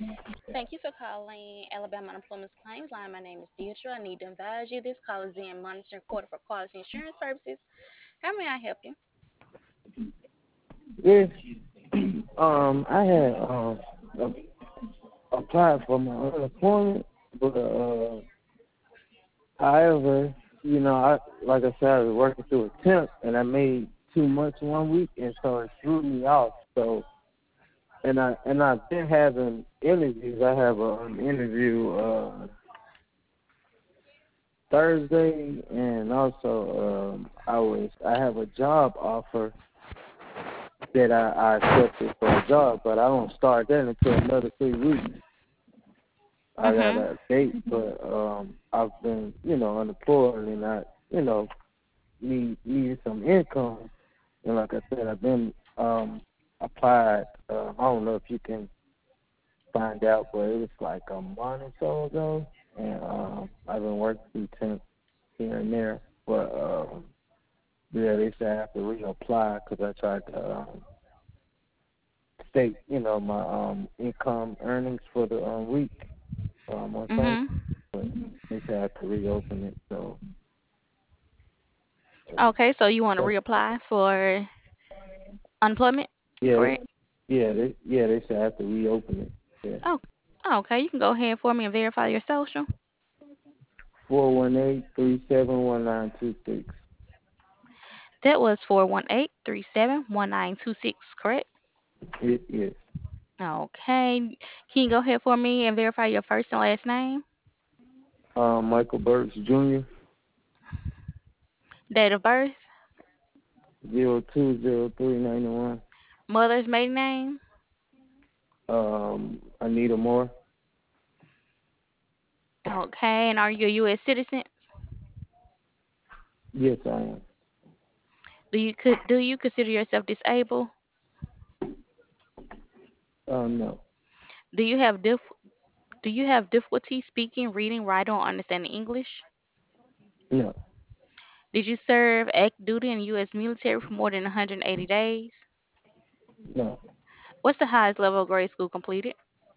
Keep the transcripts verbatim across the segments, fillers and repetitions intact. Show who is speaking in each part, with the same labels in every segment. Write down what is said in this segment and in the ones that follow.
Speaker 1: Thank you for calling Alabama Unemployment Claims Line. My name is Deidre. I need to advise you this call is being monitored and recorded for quality insurance purposes. How may I help you?
Speaker 2: Yes. Um, I had um a- applied for my unemployment, but uh, however, you know, I like I said, I was working through a temp, and I made too much one week, and so it threw me off. So, and I and I've been having interviews. I have an interview uh Thursday, and also um I was I have a job offer that I, I accepted for a job, but I don't start that until another three weeks. I got
Speaker 1: Mm-hmm.
Speaker 2: a date, but um, I've been, you know, unemployed, and I, you know, need needed some income. And like I said, I've been um applied. Uh, I don't know if you can find out, but it was like a month or so ago, and um, I've been working through temp here and there. But um, yeah, they said I have to reapply because I tried to um, state, you know, my um income earnings for the um, week um, on Sunday,
Speaker 1: Mm-hmm.
Speaker 2: but they said I have to reopen it. So
Speaker 1: Okay, so you want to
Speaker 2: that's,
Speaker 1: reapply for unemployment,
Speaker 2: yeah,
Speaker 1: correct?
Speaker 2: yeah, they, yeah, they said I have to reopen it. Yeah,
Speaker 1: Oh, okay. You can go ahead for me and verify your social.
Speaker 2: four one eight three seven one nine two six.
Speaker 1: That was four one eight three seven one nine two six, correct?
Speaker 2: It is
Speaker 1: Okay. Can you go ahead for me and verify your first and last name?
Speaker 2: um, Michael Burks Junior
Speaker 1: Date of birth?
Speaker 2: zero two zero three ninety one.
Speaker 1: Mother's maiden name?
Speaker 2: Um, Anita Moore.
Speaker 1: Okay. And are you a U S citizen?
Speaker 2: Yes, I am.
Speaker 1: Do you could do you consider yourself disabled?
Speaker 2: Um, no,
Speaker 1: Do you have dif do you have difficulty speaking, reading, writing, or understanding English?
Speaker 2: no,
Speaker 1: Did you serve active duty in the U S military for more than one hundred eighty days?
Speaker 2: no.
Speaker 1: What's the highest level of grade school completed?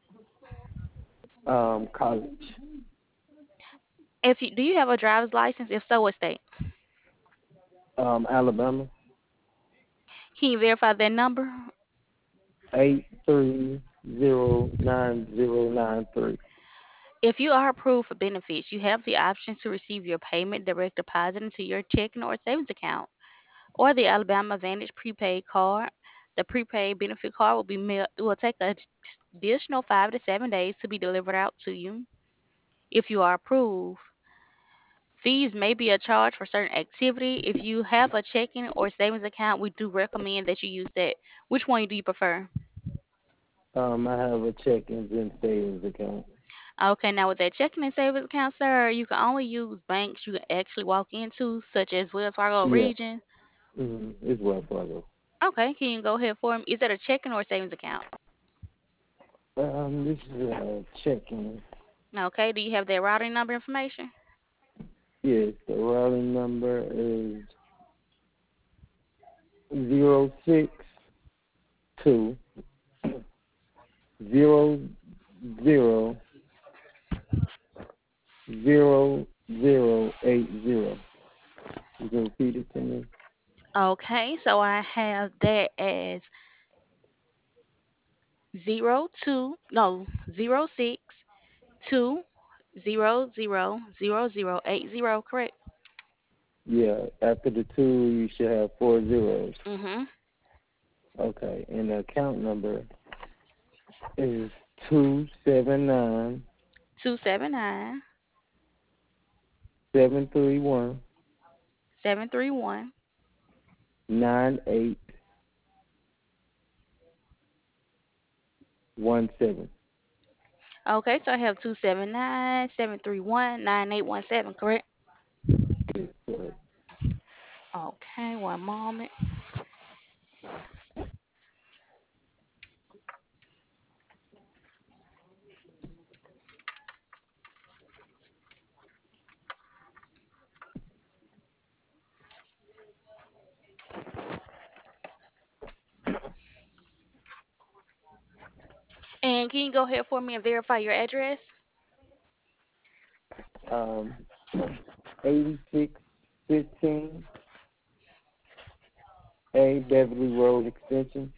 Speaker 2: Um, college.
Speaker 1: If you do you have a driver's license? If so, what state?
Speaker 2: Um, Alabama.
Speaker 1: Can you verify that number?
Speaker 2: Eight three zero nine zero nine three.
Speaker 1: If you are approved for benefits, you have the option to receive your payment direct deposit into your checking or savings account, or the Alabama Advantage prepaid card. The prepaid benefit card will be mailed, will take an additional five to seven days to be delivered out to you. If you are approved, fees may be a charge for certain activity. If you have a checking or savings account, we do recommend that you use that. Which one do you prefer?
Speaker 2: Um, I have a check-ins and savings account.
Speaker 1: Okay, now with that checking and savings account, sir, you can only use banks you can actually walk into, such as Wells Fargo
Speaker 2: Yeah,
Speaker 1: Region.
Speaker 2: mm-hmm. It's Wells Fargo.
Speaker 1: Okay, can you go ahead for me? Is that a checking or savings account?
Speaker 2: Um, this is a check-in.
Speaker 1: Okay, do you have their routing number information?
Speaker 2: Yes, the routing number is zero six two zero zero zero zero eight zero. You can repeat it to me.
Speaker 1: Okay, so I have that as zero two no zero six two zero zero zero zero eight zero, correct?
Speaker 2: Yeah, after the two, you should have four zeros.
Speaker 1: Mm-hmm.
Speaker 2: Okay, and the account number is two seven nine
Speaker 1: Two seven nine
Speaker 2: seven three one
Speaker 1: seven three one.
Speaker 2: nine eight one seven.
Speaker 1: Okay, so I have two seven nine seven three one nine eight one seven, correct?
Speaker 2: Yes, correct.
Speaker 1: Okay, one moment. And can you go ahead for me and verify your address?
Speaker 2: Um, eighty-six fifteen A Beverly Road Extension,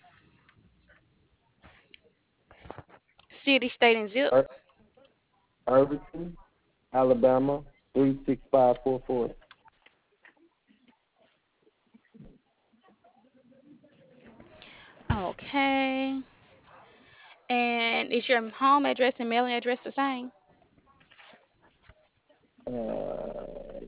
Speaker 1: City, state, and zip.
Speaker 2: Ir- Irvington, Alabama three six five four four.
Speaker 1: Okay. And is your home address and mailing address the same?
Speaker 2: Uh,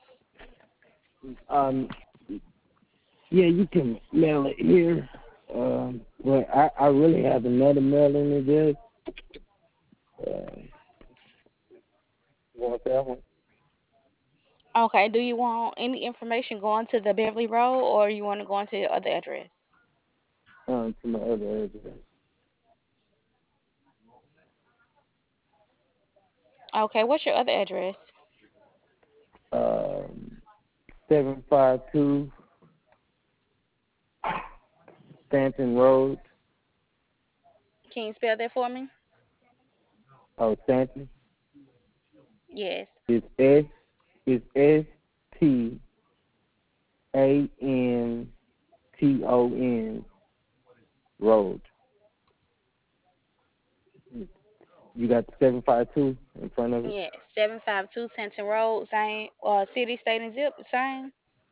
Speaker 2: um, yeah, you can mail it here. Um, but I, I really have another mailing address. Uh, you want that one?
Speaker 1: Okay. Do you want any information going to the Beverly Road or you want to go into your other address?
Speaker 2: Um, to my other address.
Speaker 1: Okay. What's your other address?
Speaker 2: Um, seven five two Stanton Road.
Speaker 1: Can you spell that for me?
Speaker 2: Oh, Stanton.
Speaker 1: Yes.
Speaker 2: It's S. It's S T A N T O N Road. You got the seven five two in front of it.
Speaker 1: Yes. seven five two Santon Road, same. Uh, city, state, and zip, same.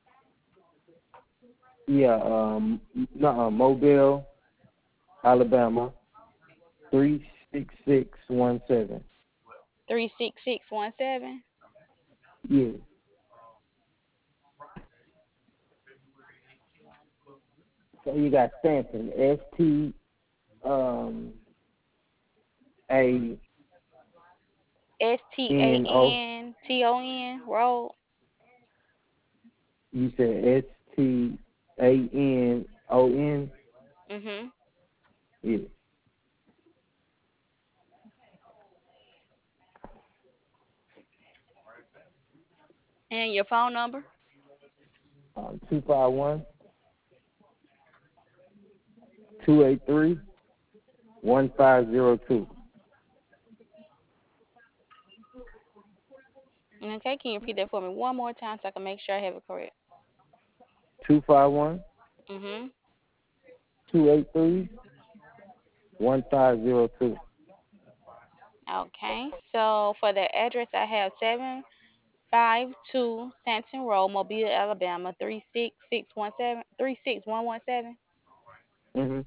Speaker 2: Yeah. Um. No. Mobile, Alabama three six six one seven.
Speaker 1: three six six one seven.
Speaker 2: Yeah. So you got Stanton. S T um A
Speaker 1: S T A
Speaker 2: N O.
Speaker 1: N T O N Road.
Speaker 2: You said S T A N O N.
Speaker 1: Mm-hmm.
Speaker 2: Yeah.
Speaker 1: And your phone number.
Speaker 2: Um, two five one two eight three one five zero two.
Speaker 1: Okay. Can you repeat that for me one more time so I can make sure I have it correct?
Speaker 2: Two five one
Speaker 1: Mm-hmm.
Speaker 2: two eight three one five zero two.
Speaker 1: Okay. So for the address, I have seven five two Santon Road, Mobile, Alabama, three six six one seven three six one one seven.
Speaker 2: Mm-hmm.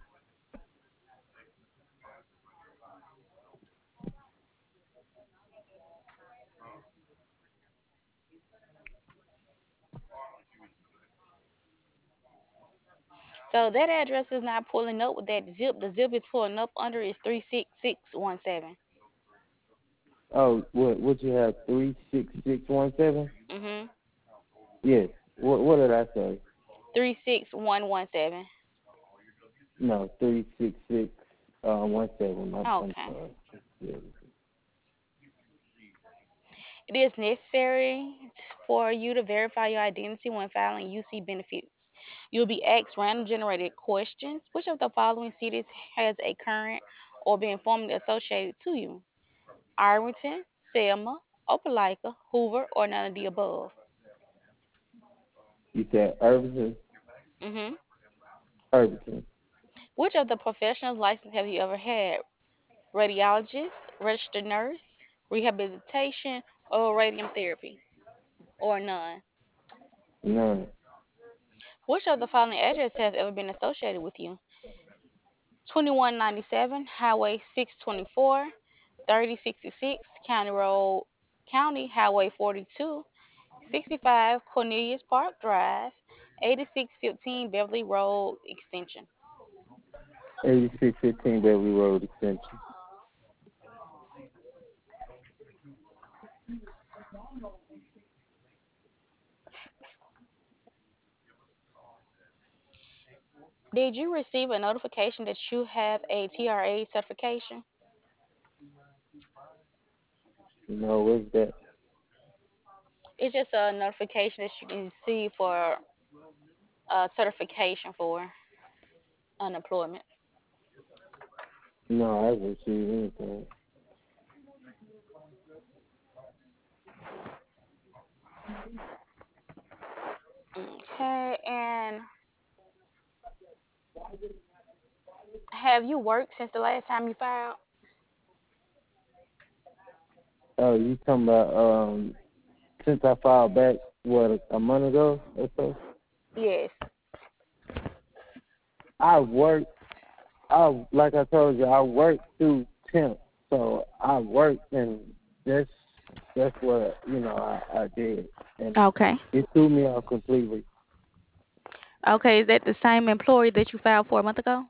Speaker 1: So that address is not pulling up with that zip. The zip is pulling up under is three six six one seven.
Speaker 2: Oh, what what you have? Three six six one seven.
Speaker 1: Mm-hmm.
Speaker 2: Yes. What what did I say?
Speaker 1: three six one one seven.
Speaker 2: No, three six six uh one seven. I'm, I'm
Speaker 1: Okay.
Speaker 2: sorry. Yeah.
Speaker 1: It is necessary for you to verify your identity when filing U C benefits. You'll be asked random generated questions. Which of the following cities has a current or been formerly associated to you? Irvington, Selma, Opelika, Hoover, or none of the above?
Speaker 2: You said Irvington.
Speaker 1: Hmm.
Speaker 2: Irvington.
Speaker 1: Which of the professional license have you ever had? Radiologist, registered nurse, rehabilitation, or radium therapy, or none?
Speaker 2: None.
Speaker 1: Which of the following address has ever been associated with you? twenty-one ninety-seven Highway six twenty-four, thirty sixty-six County Road, County Highway forty-two, sixty-five Cornelius Park Drive, eighty-six fifteen Beverly Road Extension.
Speaker 2: Eighty six fifteen Beverly Road Extension.
Speaker 1: Did you receive a notification that you have a T R A certification?
Speaker 2: You know what's that?
Speaker 1: It's just a notification that you can receive for a certification for unemployment.
Speaker 2: No, I haven't received anything.
Speaker 1: Okay, and have you worked since the last time you filed?
Speaker 2: Oh, you talking about um since I filed back what a, a month ago or so?
Speaker 1: Yes.
Speaker 2: I worked. I like I told you, I worked through temp, so I worked and that's that's what you know I, I did, and
Speaker 1: Okay.
Speaker 2: it threw me off completely.
Speaker 1: Okay, is that the same employer that you filed for a month ago?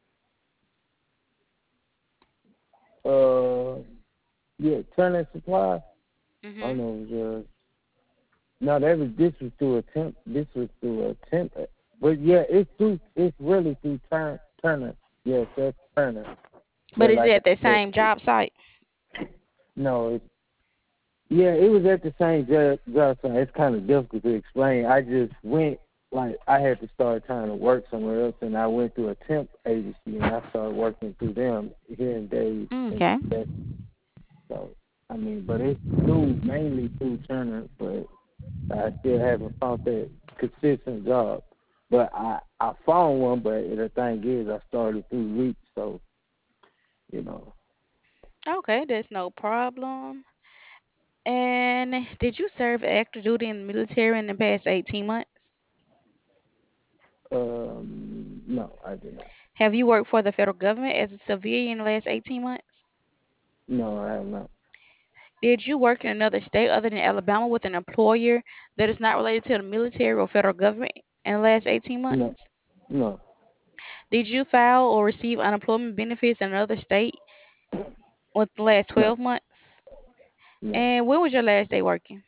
Speaker 2: Uh, yeah, Turner Supply. I don't
Speaker 1: Mhm.
Speaker 2: know. It was, uh, no, that was this was through a temp. This was through a temp, but yeah, it's through. It's really through Turn, Turner. Yes, that's Turner.
Speaker 1: But
Speaker 2: But
Speaker 1: is it
Speaker 2: like
Speaker 1: at
Speaker 2: I
Speaker 1: the
Speaker 2: said,
Speaker 1: same job site?
Speaker 2: no, it's yeah, it was at the same job, job site. It's kind of difficult to explain. I just went like I had to start trying to work somewhere else, and I went through a temp agency, and I started working through them here in days and
Speaker 1: Okay.
Speaker 2: that. So I mean, but it's through mainly through Turner, but I still haven't found that consistent job. But I I found one, but the thing is, I started through weeks, so you know.
Speaker 1: Okay, that's no problem. And did you serve active duty in the military in the past eighteen months?
Speaker 2: Um, no, I did not.
Speaker 1: Have you worked for the federal government as a civilian in the last eighteen months?
Speaker 2: No, I have not.
Speaker 1: Did you work in another state other than Alabama with an employer that is not related to the military or federal government in the last eighteen months?
Speaker 2: No, no,
Speaker 1: Did you file or receive unemployment benefits in another state within the last
Speaker 2: no,
Speaker 1: twelve months?
Speaker 2: no.
Speaker 1: And when was your last day working?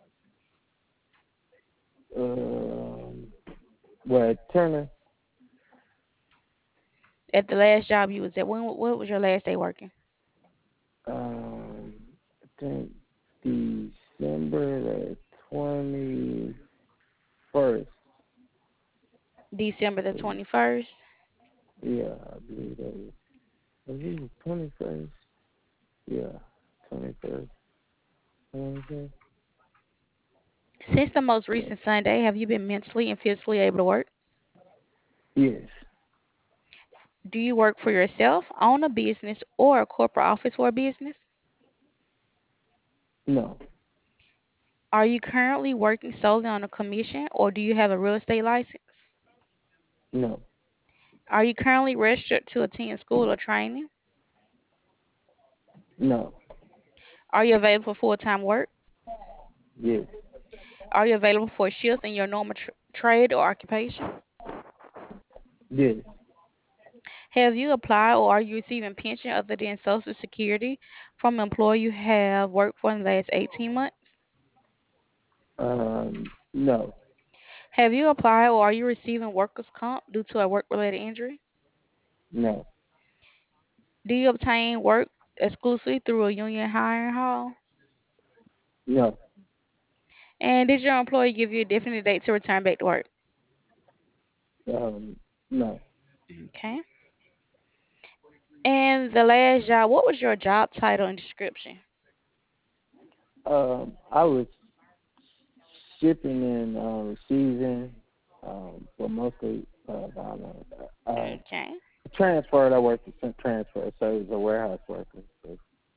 Speaker 2: Um, well, Turner,
Speaker 1: At the last job you was at, when what was your last day working?
Speaker 2: um, I think December the twenty first.
Speaker 1: December the twenty-first.
Speaker 2: Yeah, I believe that was. Was it the twenty first? Yeah, twenty first. Okay.
Speaker 1: Since the most
Speaker 2: Yeah.
Speaker 1: recent Sunday, have you been mentally and physically able to work?
Speaker 2: Yes.
Speaker 1: Do you work for yourself, own a business, or a corporate office for a business?
Speaker 2: No.
Speaker 1: Are you currently working solely on a commission, or do you have a real estate license?
Speaker 2: No.
Speaker 1: Are you currently registered to attend school or training?
Speaker 2: No.
Speaker 1: Are you available for full-time work?
Speaker 2: Yes.
Speaker 1: Are you available for shifts in your normal tr- trade or occupation?
Speaker 2: Yes.
Speaker 1: Have you applied or are you receiving pension other than Social Security from an employer you have worked for in the last eighteen months?
Speaker 2: Um. No.
Speaker 1: Have you applied or are you receiving workers' comp due to a work-related injury?
Speaker 2: No.
Speaker 1: Do you obtain work exclusively through a union hiring hall?
Speaker 2: No.
Speaker 1: And did your employer give you a definite date to return back to work?
Speaker 2: Um. No.
Speaker 1: Okay. And the last job, what was your job title and description?
Speaker 2: Um. I was shipping and uh, receiving, um, but mostly uh, I don't know. Uh,
Speaker 1: Okay.
Speaker 2: transferred. I worked at transfer, so it was a warehouse worker. So,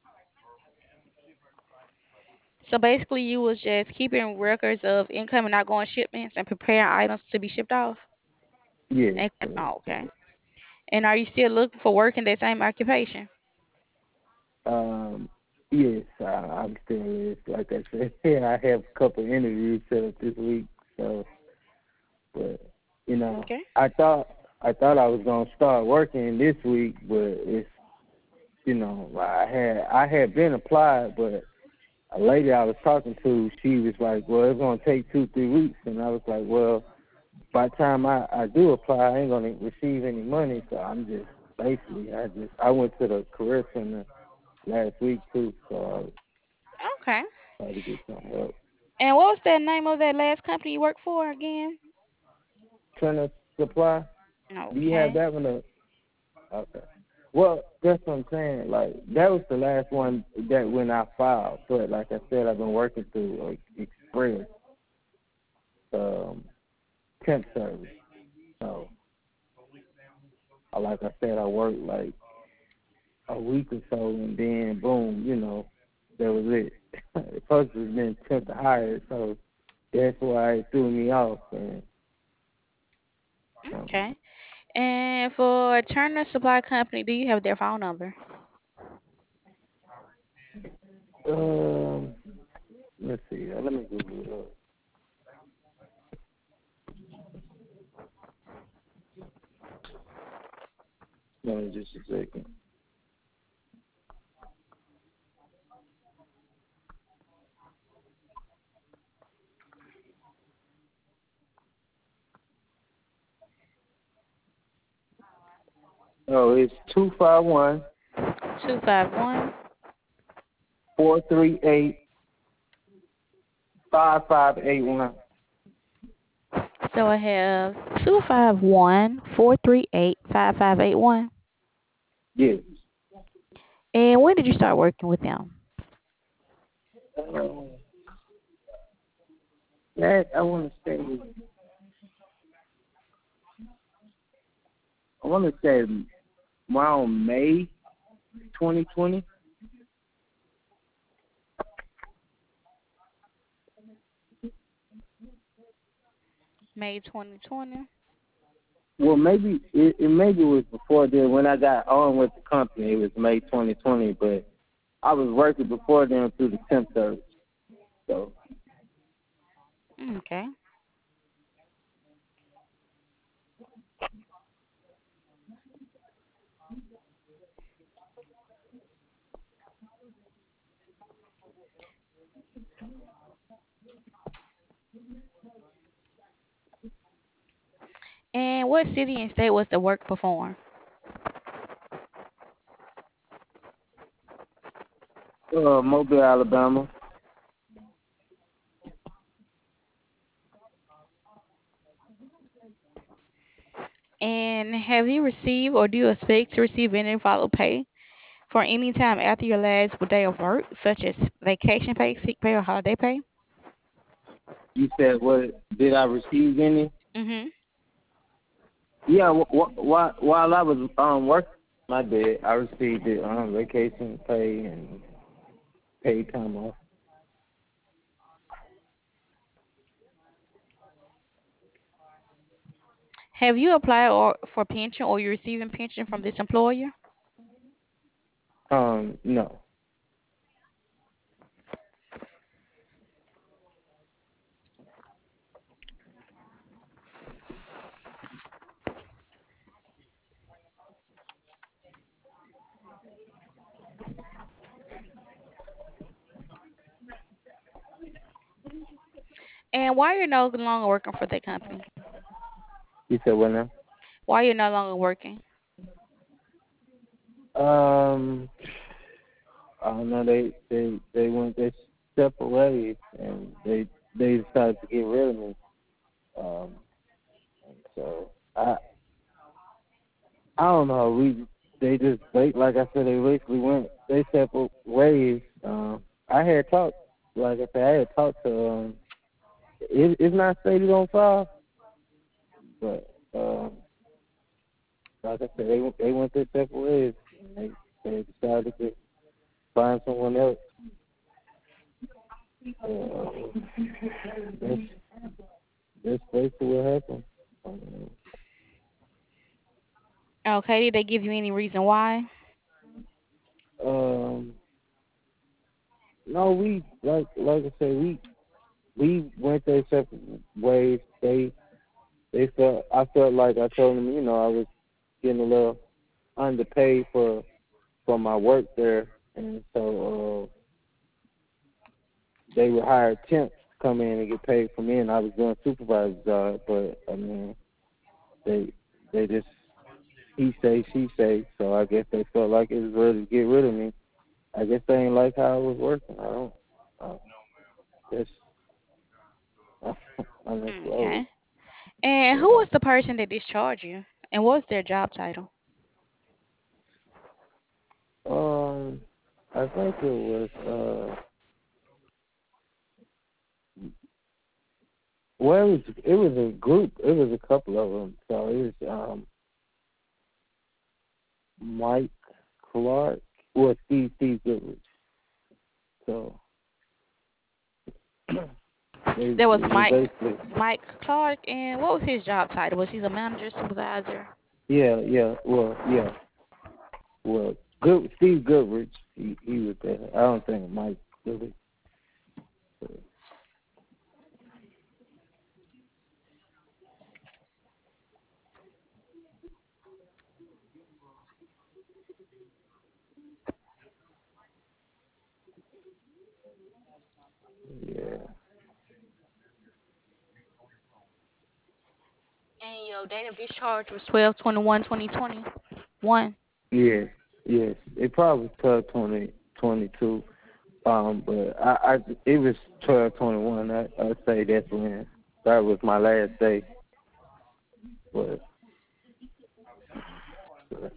Speaker 1: So basically, you was just keeping records of incoming and outgoing shipments and preparing items to be shipped off.
Speaker 2: yes,
Speaker 1: And,
Speaker 2: correct,
Speaker 1: oh, okay.
Speaker 2: correct.
Speaker 1: And are you still looking for work in that same occupation?
Speaker 2: Um, yes, I, I'm still is. Like I said, yeah, I have a couple interviews set up this week. So, but you know,
Speaker 1: Okay.
Speaker 2: I thought I thought I was gonna start working this week, but it's you know, I had I had been applied, but a lady I was talking to, she was like, well, it's going to take two, three weeks. And I was like, well, by the time I, I do apply, I ain't going to receive any money. So I'm just, basically, I just, I went to the career center last week, too. So
Speaker 1: Okay.
Speaker 2: I tried to get something else.
Speaker 1: And what was the name of that last company you worked for again?
Speaker 2: Trying to supply? Do you have
Speaker 1: Okay.
Speaker 2: that one? Or? Okay. Well, that's what I'm saying. Like that was the last one that when I filed. But like I said, I've been working through like Express um, temp service. So, uh, like I said, I worked like a week or so, and then boom, you know, that was it. It supposed to have been temp to hire, so that's why it threw me off. And um,
Speaker 1: Okay. And for Turner Supply Company, do you have their phone number?
Speaker 2: um, let's see. Uh, let me Google it up. No, just a second. Oh, it's two five one
Speaker 1: two five one.
Speaker 2: four three eight five five eight one.
Speaker 1: So I have two five one, four three eight, five five eight one.
Speaker 2: Yes.
Speaker 1: And when did you start working with them?
Speaker 2: Um, that I want to say, I want to say around May twenty twenty.
Speaker 1: May twenty twenty.
Speaker 2: Well, maybe it, it maybe was before then. When I got on with the company, it was May twenty twenty. But I was working before then through the temp service. So,
Speaker 1: Okay. And what city and state was the work performed?
Speaker 2: uh, Mobile, Alabama.
Speaker 1: And have you received or do you expect to receive any follow pay for any time after your last day of work, such as vacation pay, sick pay, or holiday pay?
Speaker 2: You said what? Did I receive any?
Speaker 1: Mm-hmm.
Speaker 2: Yeah. Wh- wh- while while I was um working my bed, I received it um vacation pay and paid time off.
Speaker 1: Have you applied or for pension or you're receiving pension from this employer?
Speaker 2: Um, no.
Speaker 1: And why you're no longer working for that company?
Speaker 2: You said what now?
Speaker 1: Why you're no longer working?
Speaker 2: Um, I don't know. They they they went their separate ways, and they they decided to get rid of me. Um, so I I don't know. We they just they like I said they basically went they separate ways. Um, I had talked like I said I had talked to um. It, it's not stated on file, but um, like I said they they went their separate ways. And they they decided to find someone else. Uh, that's that's basically what happened. Um,
Speaker 1: Okay, did they give you any reason why?
Speaker 2: um, no, we like like I said, we we went their separate ways. They they felt I felt like I told them, you know, I was getting a little underpaid for for my work there, and so uh, they would hire temps to come in and get paid for me, and I was doing supervisor job. But I mean, they they just he say she say, so I guess they felt like it was ready to get rid of me. I guess they ain't like how I was working. I don't. I guess I misrode.
Speaker 1: Okay. And who
Speaker 2: Yeah.
Speaker 1: was the person that discharged you? And what's their job title?
Speaker 2: Um, I think it was uh, well, it was it was a group. It was a couple of them. So it was um Mike Clark or Steve Steve Goodrich. So they
Speaker 1: There was
Speaker 2: it was
Speaker 1: Mike
Speaker 2: basically
Speaker 1: Mike Clark, and what was his job title? Was he a manager, supervisor?
Speaker 2: yeah yeah well yeah well good Steve Goodrich he he was there. I don't think Mike really. Yeah.
Speaker 1: And your date of discharge was twelve twenty one twenty twenty one.
Speaker 2: Yes, yes. It probably was twelve twenty twenty two. Um, but I, I it was twelve twenty one. I I say that's when that was my last day. But, but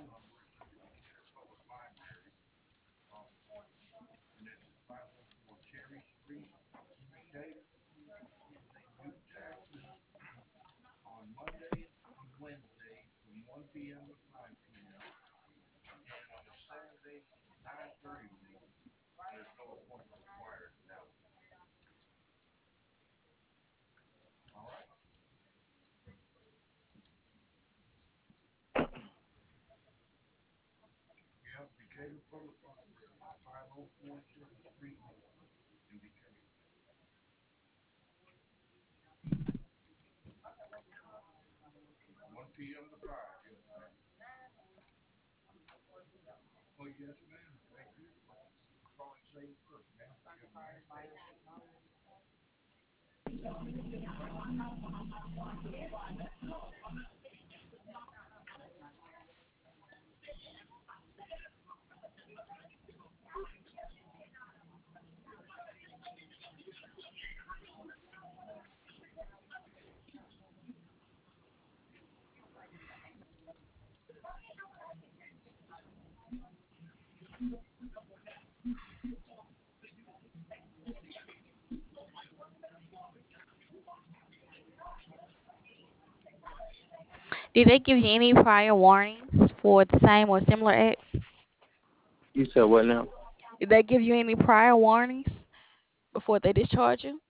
Speaker 1: Did they give you any prior warnings for the same or similar acts?
Speaker 2: you said what now?
Speaker 1: Did they give you any prior warnings before they discharge you?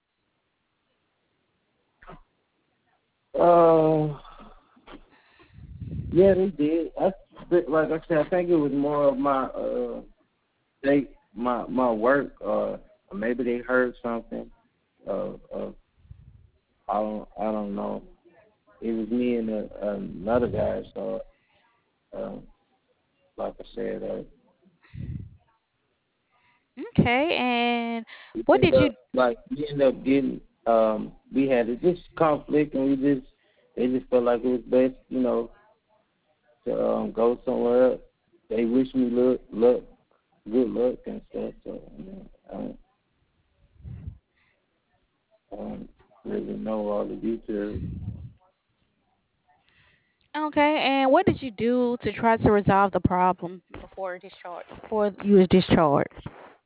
Speaker 2: Uh, yeah, they did. I but like I said, I think it was more of my uh they my my work. Uh, maybe they heard something. Uh, uh, I don't I don't know. It was me and a, another guy. So, um, like I said, uh,
Speaker 1: Okay, and
Speaker 2: we
Speaker 1: what
Speaker 2: end
Speaker 1: did you
Speaker 2: up like we end up getting um we had a just conflict and we just they just felt like it was best, you know, to um, go somewhere else. They wish me luck, luck, good luck and stuff. So you know, I don't, I don't really know all the details.
Speaker 1: Okay, and what did you do to try to resolve the problem before discharge? Before you was discharged?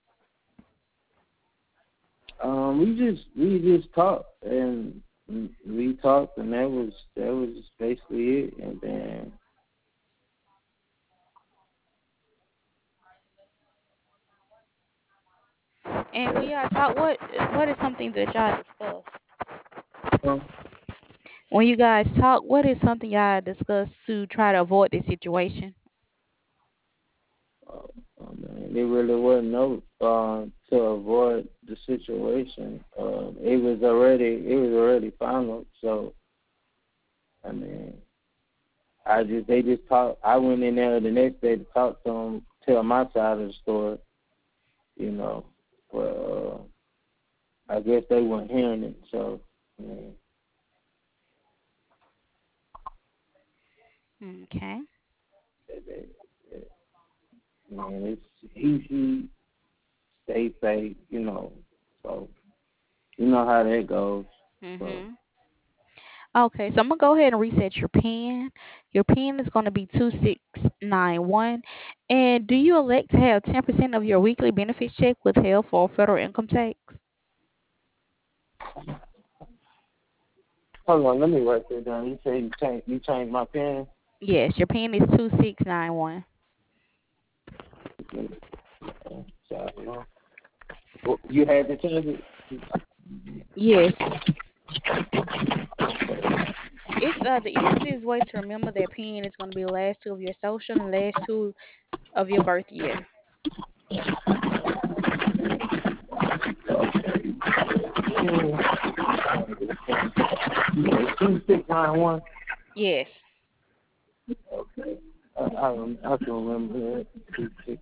Speaker 2: Um, we just we just talked and we talked and that was that was basically it. And then
Speaker 1: And when y'all talk, what what is something that y'all discuss?
Speaker 2: um,
Speaker 1: When you guys talk, what is something y'all discuss to try to avoid this situation?
Speaker 2: uh, I mean, there really wasn't no um, to avoid the situation. Um, it was already it was already final. So I mean, I just they just talked. I went in there the next day to talk to them, tell my side of the story. You know, but uh, I guess they weren't hearing it. So I mean,
Speaker 1: Okay.
Speaker 2: they, they, they, I mean it's he he they say you know. So you know how that goes. So
Speaker 1: Mhm. Okay, so I'm gonna go ahead and reset your PIN. Your PIN is gonna be two six nine one. And do you elect to have ten percent of your weekly benefits check withheld for federal income tax?
Speaker 2: Hold on, let me write that down. You say you change you changed my pen.
Speaker 1: Yes, your PIN is two six nine one.
Speaker 2: Sorry, no. Well, you had to change it.
Speaker 1: Yes. It's uh the easiest way to remember that PIN is gonna be the last two of your social and last two of your birth year.
Speaker 2: Two six nine one.
Speaker 1: Yes.
Speaker 2: Okay. I, I, rem- I can remember that. Two, six.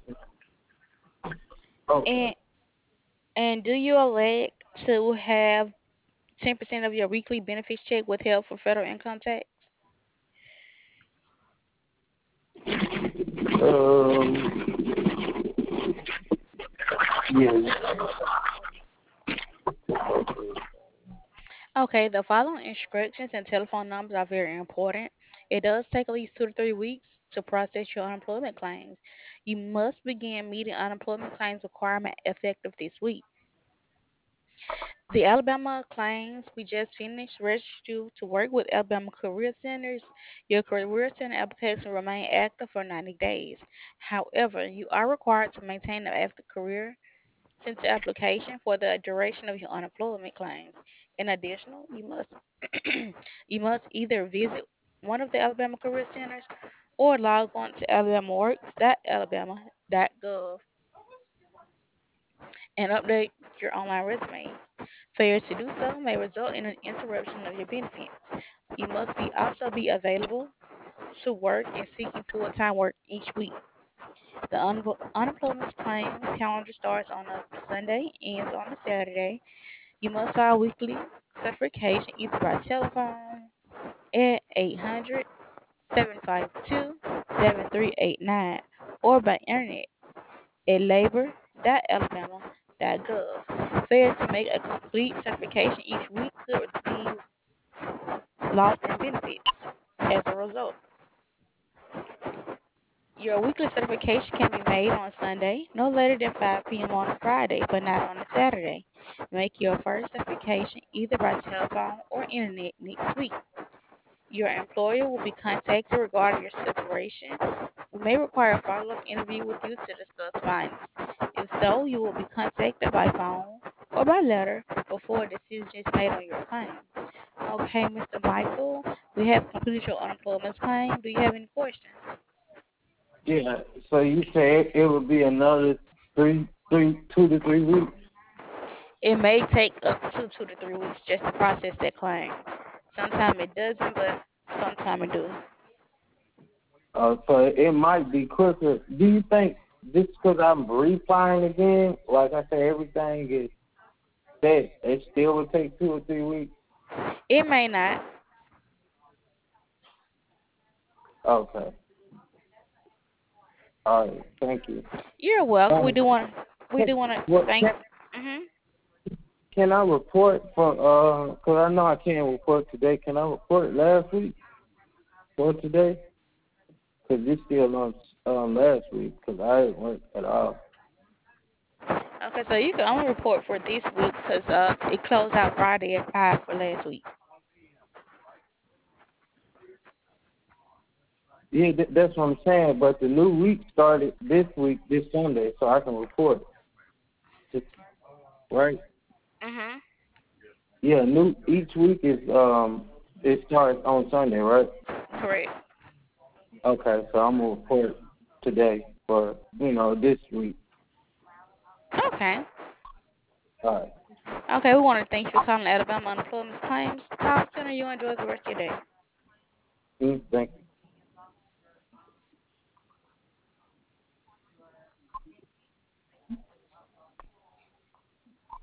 Speaker 2: Okay.
Speaker 1: And and do you elect to have ten percent of your weekly benefits check withheld for federal income tax?
Speaker 2: Um. Yeah.
Speaker 1: Okay, the following instructions and telephone numbers are very important. It does take at least two to three weeks to process your unemployment claims. You must begin meeting unemployment claims requirement effective this week. The Alabama claims we just finished registered you to work with Alabama Career Centers. Your Career Center application will remain active for ninety days. However, you are required to maintain an active career center application for the duration of your unemployment claims. In addition, you must you must either visit one of the Alabama Career Centers or log on to alabamaworks dot alabama dot gov and update your online resume. Failure to do so may result in an interruption of your benefits. You must be also be available to work and seeking full-time work each week. The un- unemployment claim calendar starts on a Sunday, ends on a Saturday. You must file weekly certification either by telephone at eight hundred, seven five two, seven three eight nine or by internet at labor dot alabama dot gov. Failure to make a complete certification each week could be lost in benefits as a result. Your weekly certification can be made on Sunday, no later than five p m on a Friday, but not on a Saturday. Make your first certification either by telephone or internet next week. Your employer will be contacted regarding your separation. We may require a follow-up interview with you to discuss findings. If so, you will be contacted by phone or by letter before a decision is made on your claim. Okay, mister Michael, we have completed your unemployment claim. Do you have any questions?
Speaker 2: Yeah. So you say it would be another three, three, two to three weeks.
Speaker 1: It may take up to two to three weeks just to process that claim. Sometimes it doesn't, but sometimes it do.
Speaker 2: Uh, so it might be quicker. Do you think just because I'm replying again, like I said, everything is set, it still would take two or three weeks?
Speaker 1: It may not.
Speaker 2: Okay. All right. Thank you.
Speaker 1: You're welcome. We
Speaker 2: Um,
Speaker 1: do want we
Speaker 2: can,
Speaker 1: do want to
Speaker 2: what
Speaker 1: thank.
Speaker 2: can,
Speaker 1: Mhm.
Speaker 2: can I report for? Uh, cause I know I can't report today. Can I report last week or today? Cause this still on um last week. Cause I didn't work at all.
Speaker 1: Okay, so you can only report for this week because uh, it closed out Friday at five for last week.
Speaker 2: Yeah, th- that's what I'm saying. But the new week started this week, this Sunday, so I can report. Just, right?
Speaker 1: Mhm.
Speaker 2: Yeah, new each week is um it starts on Sunday, right?
Speaker 1: Correct.
Speaker 2: Okay, so I'm gonna report today for you know this week.
Speaker 1: Okay.
Speaker 2: All right.
Speaker 1: Okay, we want to thank you for calling Alabama Unemployment Claims Call Center. You enjoy the rest of your day.
Speaker 2: Mm, thank you.